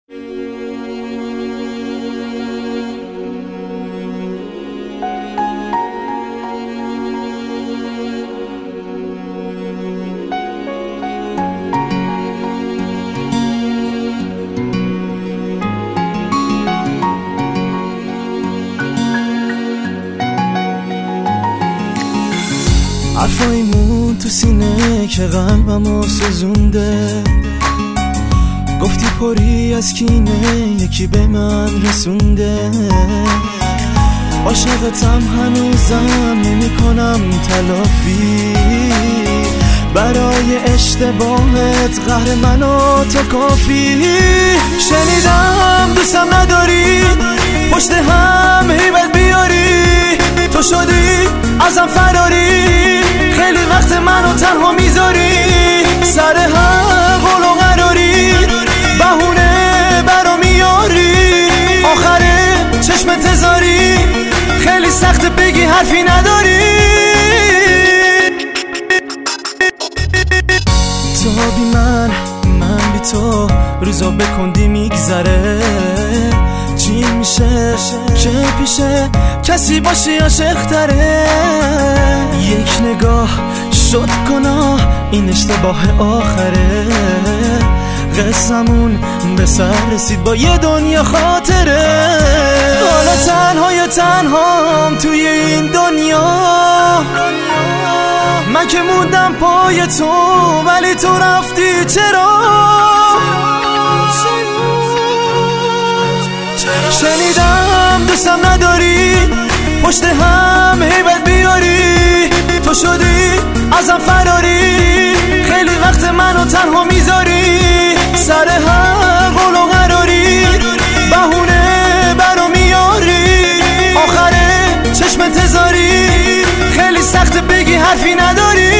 حرفایمون تو سینه که قلبمو سوزونده، گفتی پری از کینه یکی به من رسونده. عاشقتم هنوزم نمی کنم تلافی، برای اشتباهت قهر من و تو کافی. شنیدم دوستم نداری، پشت هم هیبت بیاری، تو شدی ازم فراری، خیلی وقت منو تنها میذاری، سر هر قول و قراری بهونه برا میاری، آخره چشم تزاری، خیلی سخت بگی حرفی نداری. تو بی من بی تو، روزا به کندی میگذره، چی میشه که پیشه کسی باشی عاشق تره. یک نگاه شد گناه، این اشتباه آخره، قصمون به سر رسید با یه دنیا خاطره. حالا تنهام توی این دنیا، من که موندم پای تو ولی تو رفتی چرا؟ شنیدم دوستم نداری، پشت هم هیبت بیاری، تو شدی ازم فراری، خیلی وقت منو تنها میذاری، سر هر قول و قراری بهونه برا میاری، آخره چشم تزاری، خیلی سخت بگی حرفی نداری.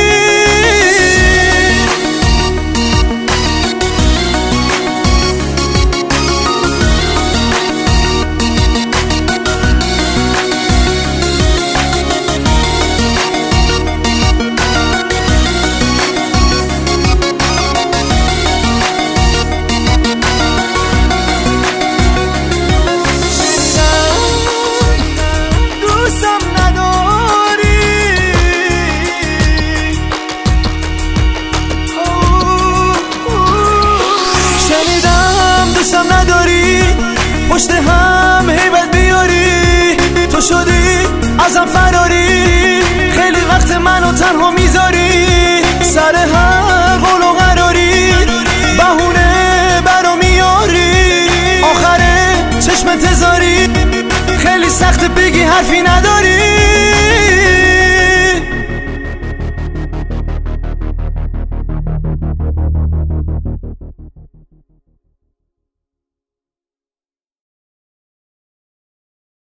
پشت هم هیبت بیاری، تو شدی ازم فراری، خیلی وقت منو تنها میذاری، سر هر قول و قراری بهونه برا میاری، آخره چشم تزاری، خیلی سخت بگی حرفی